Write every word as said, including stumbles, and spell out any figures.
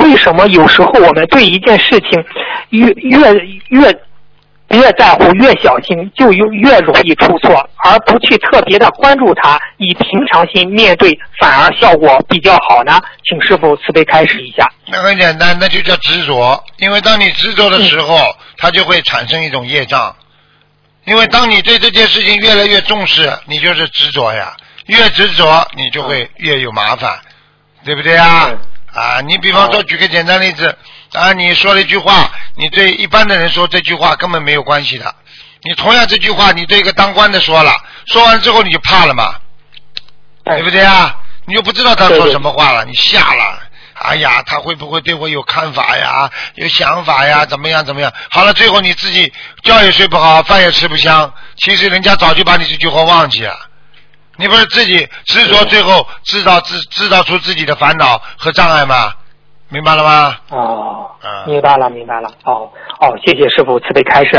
为什么有时候我们对一件事情越越越越在乎越小心，就越容易出错，而不去特别的关注它，以平常心面对，反而效果比较好呢？请师父慈悲开始一下。 那很简单，那就叫执着。因为当你执着的时候，嗯、它就会产生一种业障。因为当你对这件事情越来越重视，你就是执着呀。越执着，你就会越有麻烦，对不对啊？嗯、啊，你比方说举个简单例子，啊，你说了一句话，你对一般的人说这句话根本没有关系的。你同样这句话，你对一个当官的说了，说完之后你就怕了嘛，对不对啊？你就不知道他说什么话了，你吓了。哎呀，他会不会对我有看法呀？有想法呀？怎么样怎么样？好了，最后你自己觉也睡不好，饭也吃不香。其实人家早就把你这句话忘记了。你不是自己执着，最后制造制制造出自己的烦恼和障碍吗？明白了吗？ 哦，明白了，明白了。哦哦，谢谢师父慈悲开示。